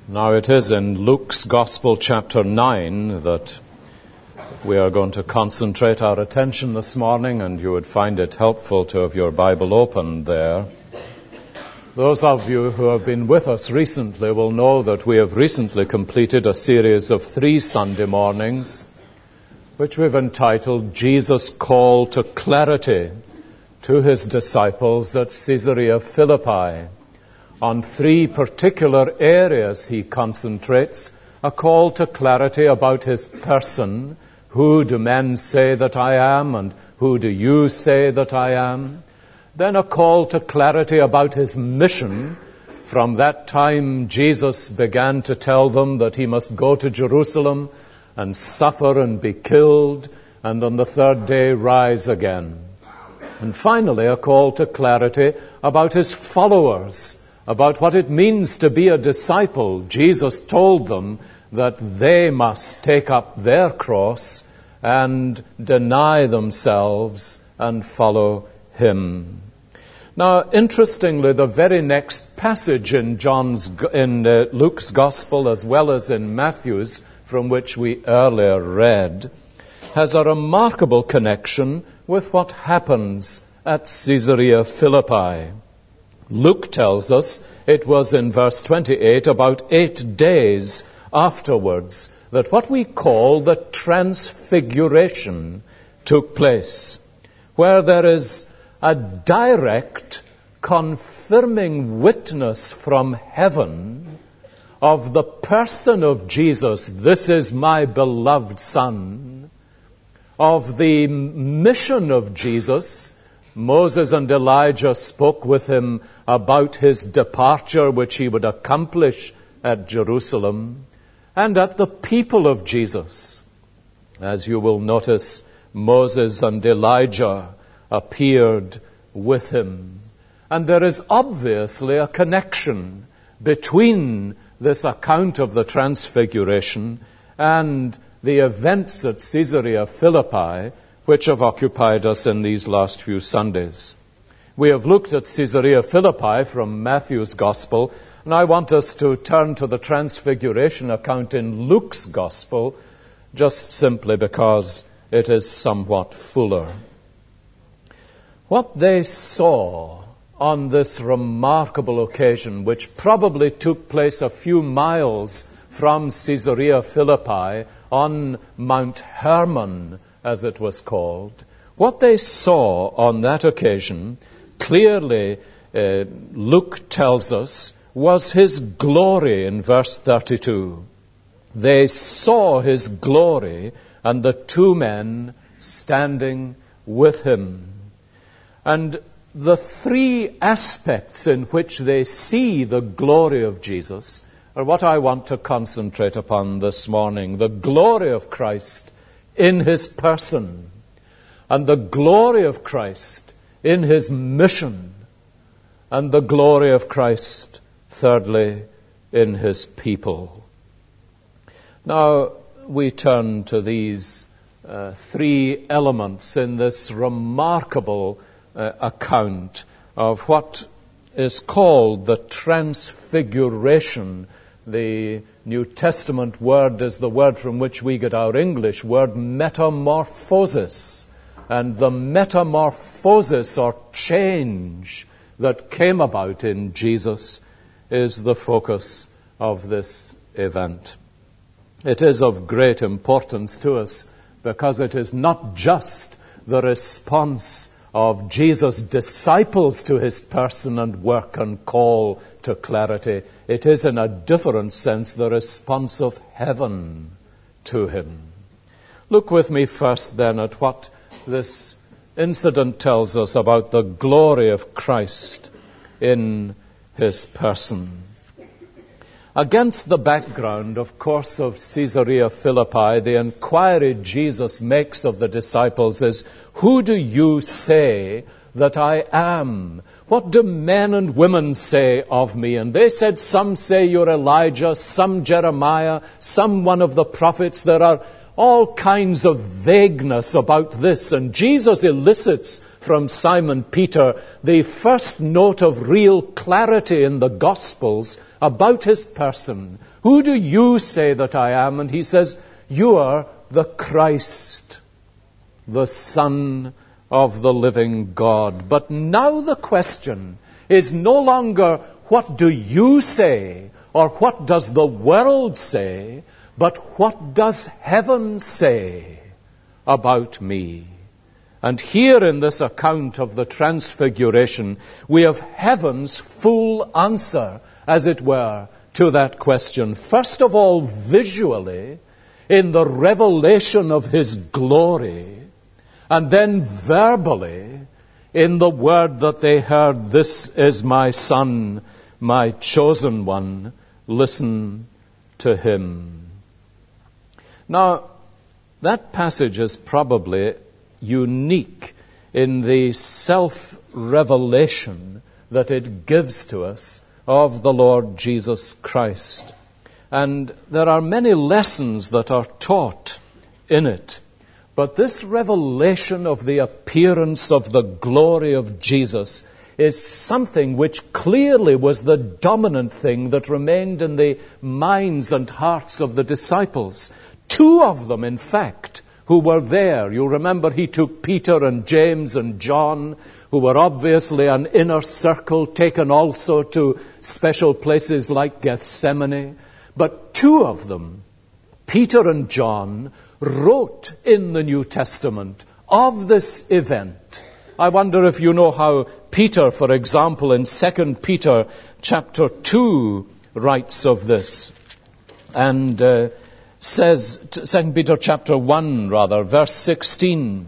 Now it is in Luke's Gospel chapter 9 that we are going to concentrate our attention this morning, and you would find it helpful to have your Bible open there. Those of you who have been with us recently will know that we have recently completed a series of 3 Sunday mornings which we've entitled Jesus' Call to Clarity to His Disciples at Caesarea Philippi. On 3 particular areas he concentrates: a call to clarity about his person. Who do men say that I am, and who do you say that I am? Then a call to clarity about his mission. From that time, Jesus began to tell them that he must go to Jerusalem and suffer and be killed, and on the 3rd day rise again. And finally, a call to clarity about his followers, about what it means to be a disciple. Jesus told them that they must take up their cross and deny themselves and follow him. Now, interestingly, the very next passage in Luke's Gospel, as well as in Matthew's, from which we earlier read, has a remarkable connection with what happens at Caesarea Philippi. Luke tells us it was in verse 28, about 8 days afterwards, that what we call the Transfiguration took place, where there is a direct confirming witness from heaven of the person of Jesus. This is my beloved Son. Of the mission of Jesus. Moses and Elijah spoke with him about his departure, which he would accomplish at Jerusalem, and at the people of Jesus. As you will notice, Moses and Elijah appeared with him. And there is obviously a connection between this account of the Transfiguration and the events at Caesarea Philippi, which have occupied us in these last few Sundays. We have looked at Caesarea Philippi from Matthew's Gospel, and I want us to turn to the Transfiguration account in Luke's Gospel, just simply because it is somewhat fuller. What they saw on this remarkable occasion, which probably took place a few miles from Caesarea Philippi on Mount Hermon, as it was called, what they saw on that occasion, clearly Luke tells us, was his glory in verse 32. They saw his glory and the 2 men standing with him. And the 3 aspects in which they see the glory of Jesus are what I want to concentrate upon this morning. The glory of Christ in his person, and the glory of Christ in his mission, and the glory of Christ, thirdly, in his people. Now, we turn to these 3 elements in this remarkable account of what is called the Transfiguration. The New Testament word is the word from which we get our English word metamorphosis. And the metamorphosis or change that came about in Jesus is the focus of this event. It is of great importance to us because it is not just the response of Jesus' disciples to his person and work and call to clarity. It is in a different sense the response of heaven to him. Look with me first then at what this incident tells us about the glory of Christ in his person. Against the background, of course, of Caesarea Philippi, the inquiry Jesus makes of the disciples is, who do you say that I am? What do men and women say of me? And they said, some say you're Elijah, some Jeremiah, some one of the prophets. There are all kinds of vagueness about this. And Jesus elicits from Simon Peter the first note of real clarity in the Gospels about his person. Who do you say that I am? And he says, you are the Christ, the Son of the living God. But now the question is no longer, what do you say, or what does the world say, but what does heaven say about me? And here in this account of the Transfiguration, we have heaven's full answer, as it were, to that question. First of all, visually, in the revelation of his glory, and then verbally, in the word that they heard, this is my Son, my chosen one, listen to him. Now, that passage is probably unique in the self-revelation that it gives to us of the Lord Jesus Christ. And there are many lessons that are taught in it. But this revelation of the appearance of the glory of Jesus is something which clearly was the dominant thing that remained in the minds and hearts of the disciples. Two of them, in fact, who were there. You remember he took Peter and James and John, who were obviously an inner circle, taken also to special places like Gethsemane. But two of them, Peter and John, wrote in the New Testament of this event. I wonder if you know how Peter, for example, in 2 Peter chapter 2, writes of this. And says, 2 Peter chapter 1, verse 16,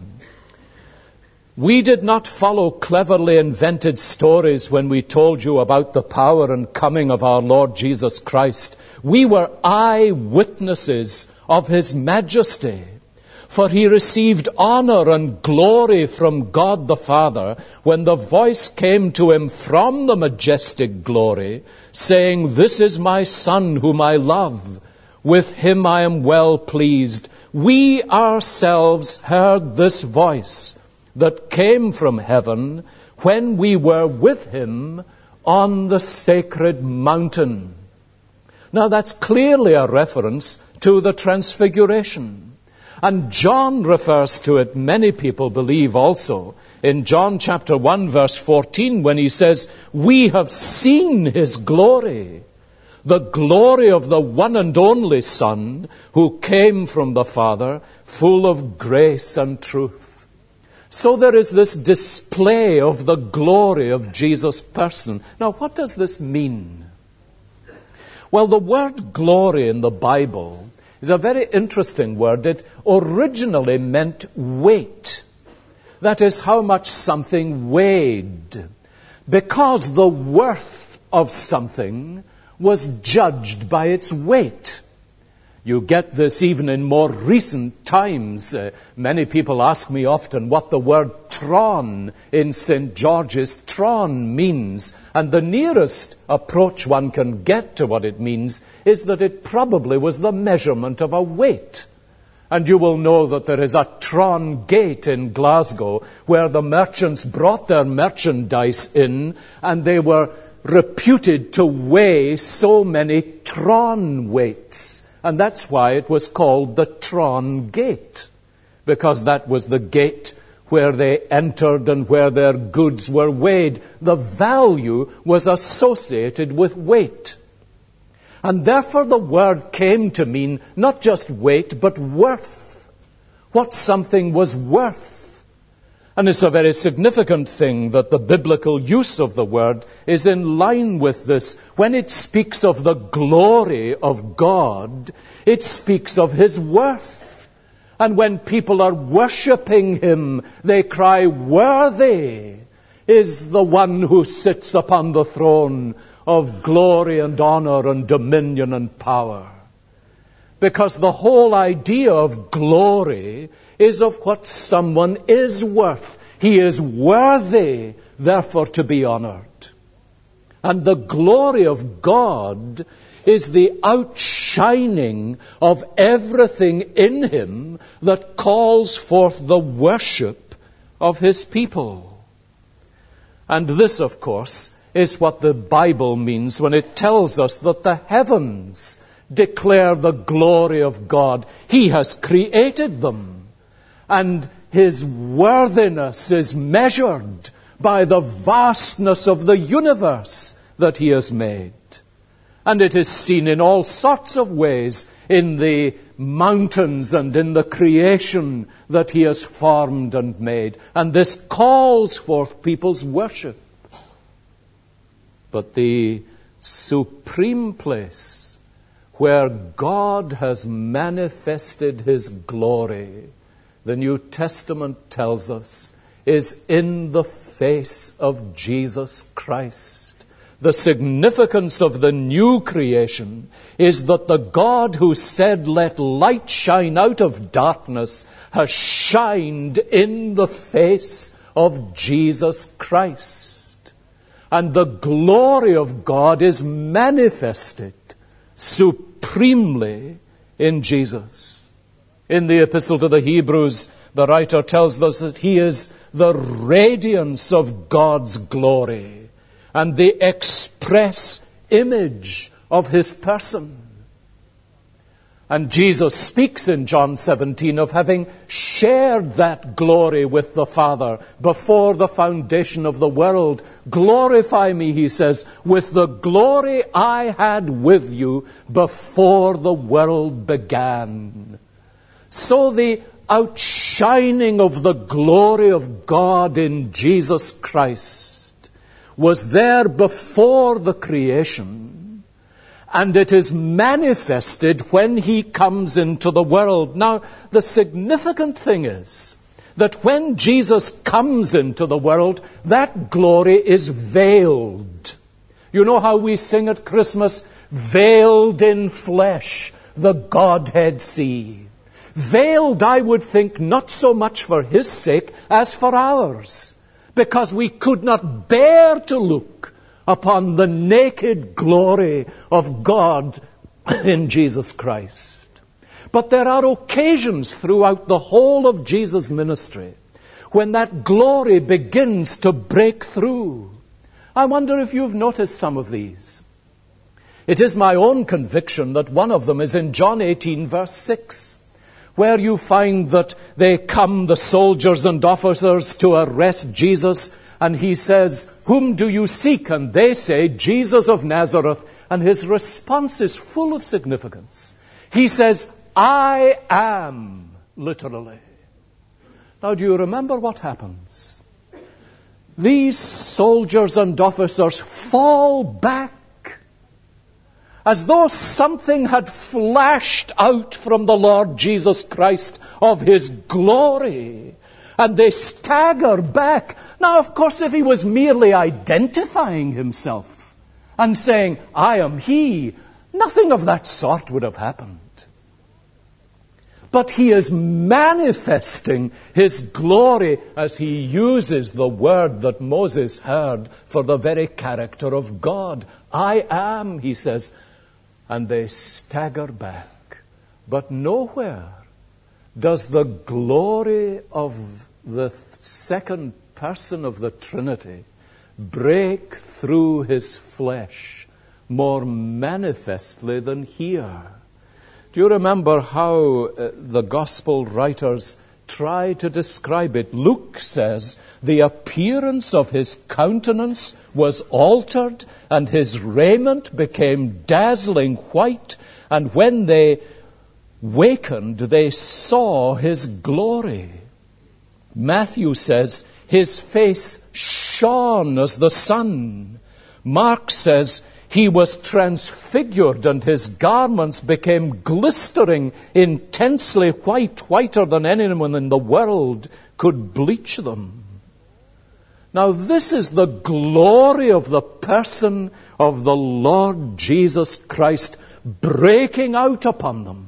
we did not follow cleverly invented stories when we told you about the power and coming of our Lord Jesus Christ. We were eyewitnesses of his majesty. For he received honor and glory from God the Father when the voice came to him from the majestic glory, saying, this is my Son whom I love. With him I am well pleased. We ourselves heard this voice that came from heaven when we were with him on the sacred mountain. Now that's clearly a reference to the Transfiguration. And John refers to it, many people believe also, in John chapter 1 verse 14 when he says, we have seen his glory, the glory of the one and only Son who came from the Father, full of grace and truth. So there is this display of the glory of Jesus' person. Now what does this mean? Well, the word glory in the Bible is a very interesting word. It originally meant weight. That is how much something weighed. Because the worth of something was judged by its weight. You get this even in more recent times. Many people ask me often what the word tron in St. George's tron means. And the nearest approach one can get to what it means is that it probably was the measurement of a weight. And you will know that there is a Tron Gate in Glasgow where the merchants brought their merchandise in and they were reputed to weigh so many tron weights. And that's why it was called the Tron Gate, because that was the gate where they entered and where their goods were weighed. The value was associated with weight. And therefore the word came to mean not just weight, but worth. What something was worth. And it's a very significant thing that the biblical use of the word is in line with this. When it speaks of the glory of God, it speaks of his worth. And when people are worshipping him, they cry, worthy is the one who sits upon the throne of glory and honor and dominion and power. Because the whole idea of glory is of what someone is worth. He is worthy, therefore, to be honored. And the glory of God is the outshining of everything in him that calls forth the worship of his people. And this, of course, is what the Bible means when it tells us that the heavens declare the glory of God. He has created them, and His worthiness is measured by the vastness of the universe that He has made. And it is seen in all sorts of ways in the mountains and in the creation that He has formed and made. And this calls forth people's worship. But the supreme place where God has manifested His glory, the New Testament tells us, is in the face of Jesus Christ. The significance of the new creation is that the God who said, "Let light shine out of darkness," has shined in the face of Jesus Christ. And the glory of God is manifested supremely in Jesus. In the Epistle to the Hebrews, the writer tells us that He is the radiance of God's glory and the express image of His person. And Jesus speaks in John 17 of having shared that glory with the Father before the foundation of the world. "Glorify me," He says, "with the glory I had with you before the world began." So the outshining of the glory of God in Jesus Christ was there before the creation, and it is manifested when He comes into the world. Now, the significant thing is that when Jesus comes into the world, that glory is veiled. You know how we sing at Christmas, "Veiled in flesh, the Godhead see." Veiled, I would think, not so much for His sake as for ours, because we could not bear to look upon the naked glory of God in Jesus Christ. But there are occasions throughout the whole of Jesus' ministry when that glory begins to break through. I wonder if you've noticed some of these. It is my own conviction that one of them is in John 18, verse 6. Where you find that they come, the soldiers and officers, to arrest Jesus, and He says, "Whom do you seek?" And they say, "Jesus of Nazareth." And His response is full of significance. He says, "I am," literally. Now, do you remember what happens? These soldiers and officers fall back, as though something had flashed out from the Lord Jesus Christ of His glory. And they stagger back. Now, of course, if He was merely identifying Himself and saying, "I am He," nothing of that sort would have happened. But He is manifesting His glory as He uses the word that Moses heard for the very character of God. "I am," He says. And they stagger back. But nowhere does the glory of the second person of the Trinity break through His flesh more manifestly than here. Do you remember how the gospel writers try to describe it? Luke says, "The appearance of His countenance was altered, and His raiment became dazzling white, and when they wakened, they saw His glory." Matthew says, "His face shone as the sun." Mark says, "He was transfigured, and His garments became glistering, intensely white, whiter than anyone in the world could bleach them." Now, this is the glory of the person of the Lord Jesus Christ breaking out upon them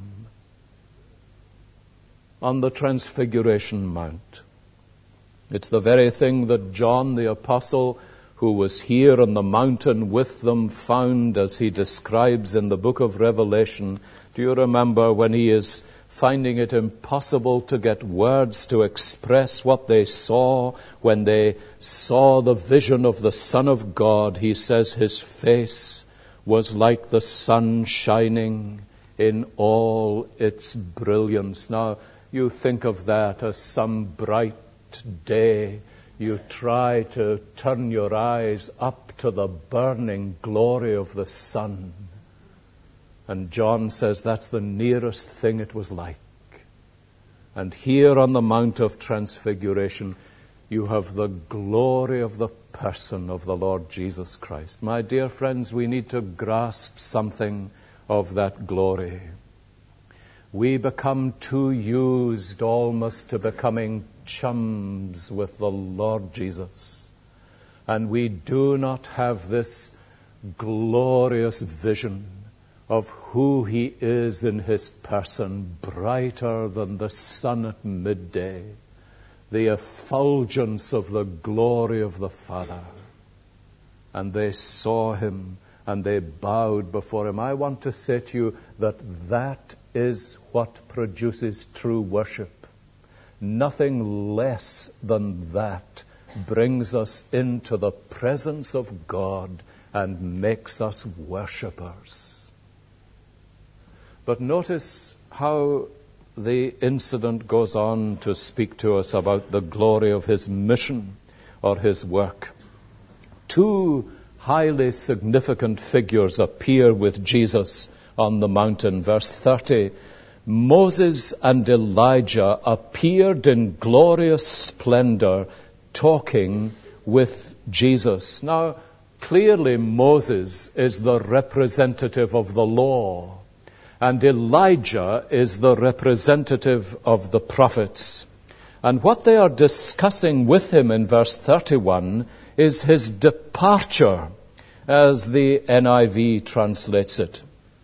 on the Transfiguration Mount. It's the very thing that John the Apostle, who was here on the mountain with them, found, as he describes in the book of Revelation. Do you remember when he is finding it impossible to get words to express what they saw? When they saw the vision of the Son of God, he says His face was like the sun shining in all its brilliance. Now, you think of that as some bright day. You try to turn your eyes up to the burning glory of the sun. And John says that's the nearest thing it was like. And here on the Mount of Transfiguration, you have the glory of the person of the Lord Jesus Christ. My dear friends, we need to grasp something of that glory. We become too used almost to becoming chums with the Lord Jesus. And we do not have this glorious vision of who He is in His person, brighter than the sun at midday, the effulgence of the glory of the Father. And they saw Him and they bowed before Him. I want to say to you that is what produces true worship. Nothing less than that brings us into the presence of God and makes us worshippers. But notice how the incident goes on to speak to us about the glory of His mission or His work. Two highly significant figures appear with Jesus on the mountain. Verse 30, Moses and Elijah appeared in glorious splendor talking with Jesus. Now, clearly Moses is the representative of the law, and Elijah is the representative of the prophets. And what they are discussing with him in verse 31 is his departure, as the NIV translates it.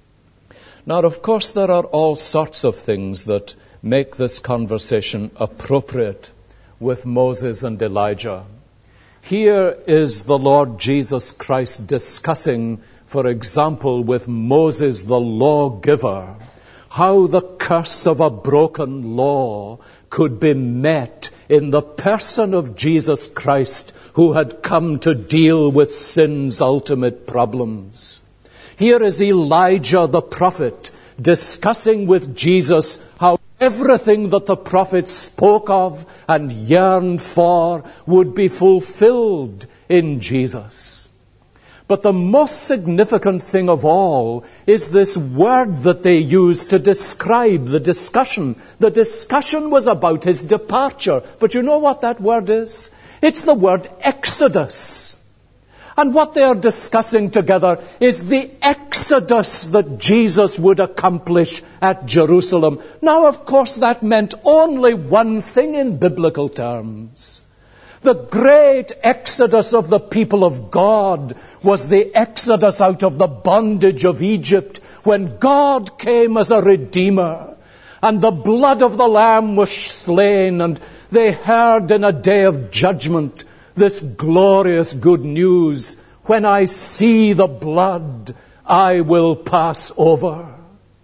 Now, of course, there are all sorts of things that make this conversation appropriate with Moses and Elijah. Here is the Lord Jesus Christ discussing, for example, with Moses, the lawgiver, how the curse of a broken law could be met in the person of Jesus Christ, who had come to deal with sin's ultimate problems. Here is Elijah the prophet discussing with Jesus how everything that the prophet spoke of and yearned for would be fulfilled in Jesus. But the most significant thing of all is this word that they use to describe the discussion. The discussion was about his departure. But you know what that word is? It's the word Exodus. And what they are discussing together is the exodus that Jesus would accomplish at Jerusalem. Now, of course, that meant only one thing in biblical terms. The great exodus of the people of God was the exodus out of the bondage of Egypt, when God came as a redeemer, and the blood of the Lamb was slain, and they heard in a day of judgment this glorious good news: when I see the blood, I will pass over.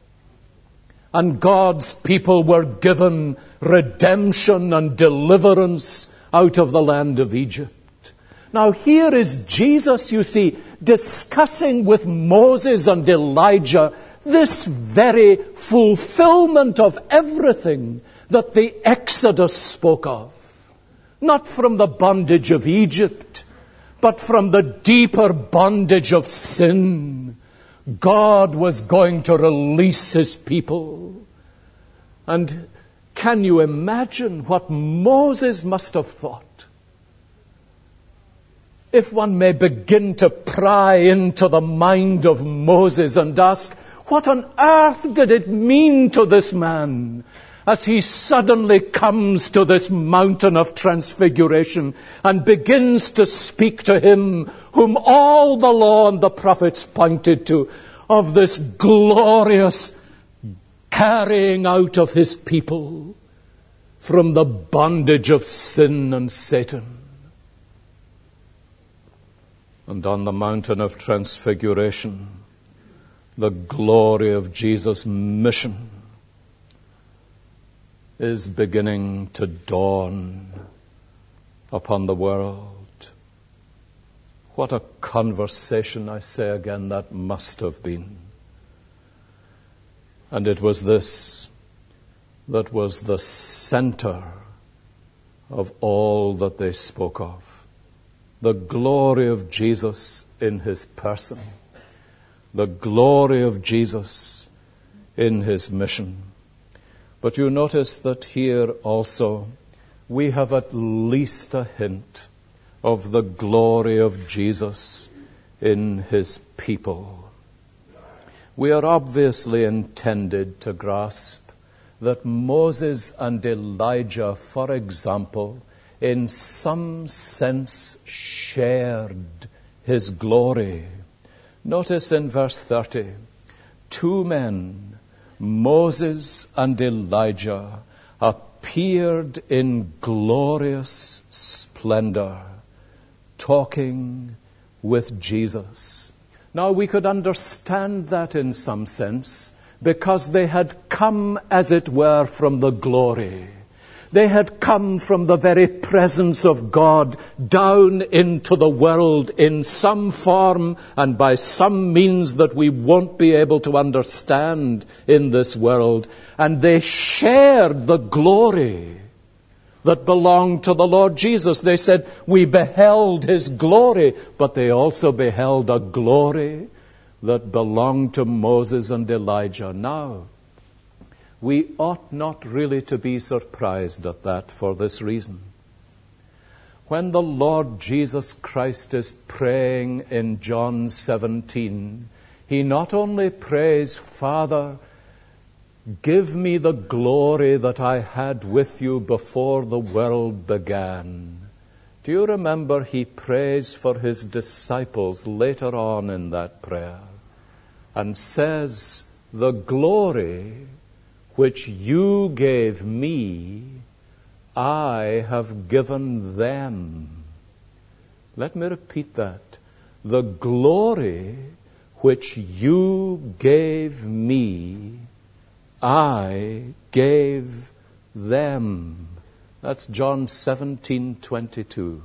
And God's people were given redemption and deliverance out of the land of Egypt. Now here is Jesus, you see, discussing with Moses and Elijah this very fulfillment of everything that the Exodus spoke of. Not from the bondage of Egypt, but from the deeper bondage of sin. God was going to release His people. And can you imagine what Moses must have thought? If one may begin to pry into the mind of Moses and ask, what on earth did it mean to this man as he suddenly comes to this mountain of transfiguration and begins to speak to him whom all the law and the prophets pointed to, of this glorious carrying out of His people from the bondage of sin and Satan. And on the mountain of transfiguration, the glory of Jesus' mission is beginning to dawn upon the world. What a conversation, I say again, that must have been. And it was this that was the center of all that they spoke of. The glory of Jesus in his person. The glory of Jesus in his mission. But you notice that here also we have at least a hint of the glory of Jesus in his people. We are obviously intended to grasp that Moses and Elijah, for example, in some sense shared his glory. Notice in verse 30, two men, Moses and Elijah, appeared in glorious splendor, talking with Jesus. Now we could understand that in some sense, because they had come, as it were, from the glory. They had come from the very presence of God down into the world in some form and by some means that we won't be able to understand in this world. And they shared the glory that belonged to the Lord Jesus. They said, we beheld his glory, but they also beheld a glory that belonged to Moses and Elijah. Now, we ought not really to be surprised at that for this reason. When the Lord Jesus Christ is praying in John 17, he not only prays, Father, give me the glory that I had with you before the world began. Do you remember he prays for his disciples later on in that prayer and says, the glory which you gave me, I have given them. Let me repeat that. The glory which you gave me, I gave them. That's John 17:22.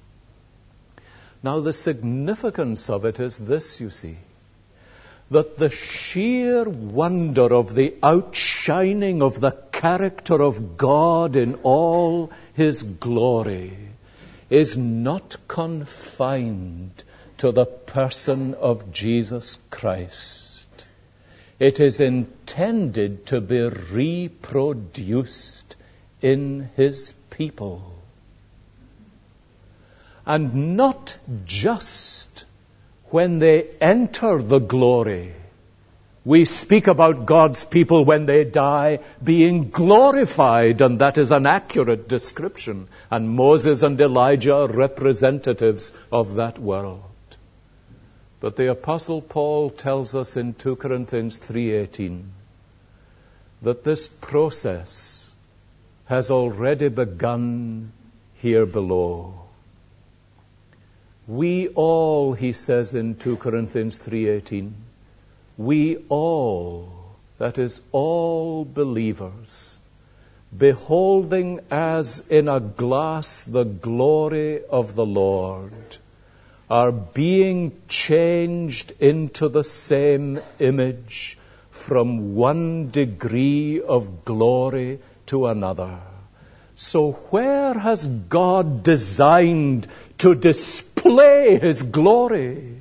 Now the significance of it is this, you see, that the sheer wonder of the outshining of the character of God in all his glory is not confined to the person of Jesus Christ. It is intended to be reproduced in his people. And not just when they enter the glory. We speak about God's people when they die being glorified, and that is an accurate description. And Moses and Elijah are representatives of that world. But the Apostle Paul tells us in 2 Corinthians 3:18 that this process has already begun here below. We all, he says in 2 Corinthians 3:18, we all, that is all believers, beholding as in a glass the glory of the Lord, are being changed into the same image from one degree of glory to another. So where has God designed to display his glory?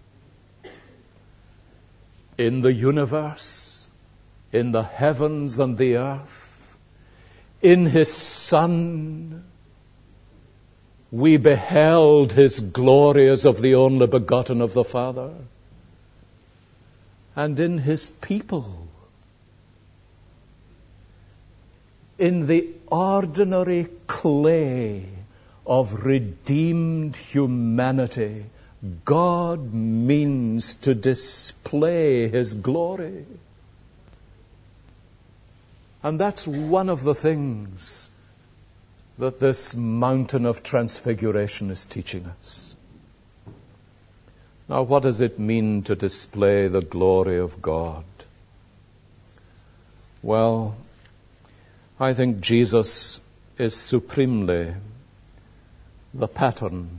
In the universe, in the heavens and the earth, in his Son. We beheld his glory as of the only begotten of the Father. And in his people, in the ordinary clay of redeemed humanity, God means to display his glory. And that's one of the things that this mountain of transfiguration is teaching us. Now, what does it mean to display the glory of God? Well, I think Jesus is supremely the pattern.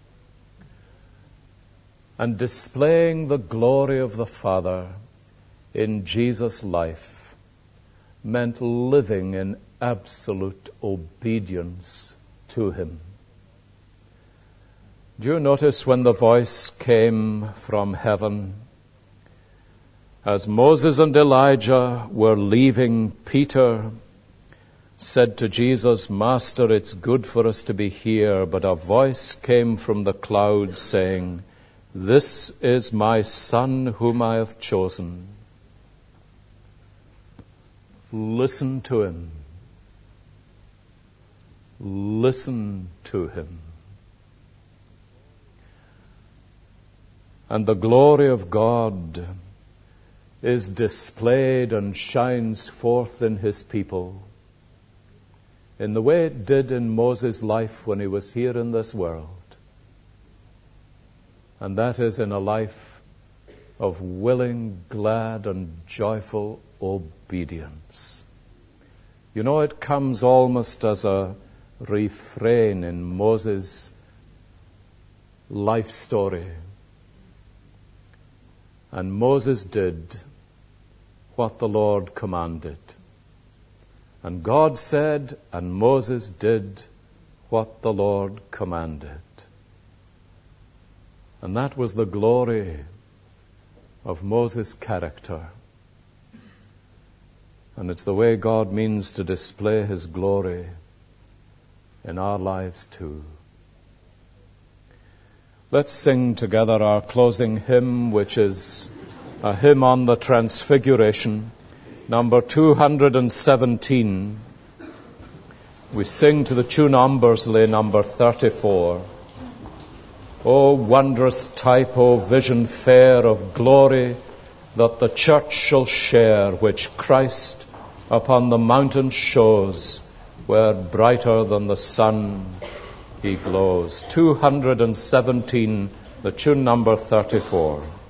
And displaying the glory of the Father in Jesus' life meant living in absolute obedience to him. Do you notice when the voice came from heaven, as Moses and Elijah were leaving, Peter said to Jesus, "Master, it's good for us to be here," but a voice came from the cloud saying, "This is my Son whom I have chosen. Listen to him. Listen to him." And the glory of God is displayed and shines forth in his people in the way it did in Moses' life when he was here in this world. And that is in a life of willing, glad, and joyful obedience. You know, it comes almost as a refrain in Moses' life story. And Moses did what the Lord commanded. And God said, and Moses did what the Lord commanded. And that was the glory of Moses' character. And it's the way God means to display his glory in our lives too. Let's sing together our closing hymn, which is a hymn on the Transfiguration, number 217. We sing to the tune Umbersley, number 34. O wondrous type, O vision fair of glory that the church shall share, which Christ upon the mountain shows, where brighter than the sun he glows. 217, the tune number 34.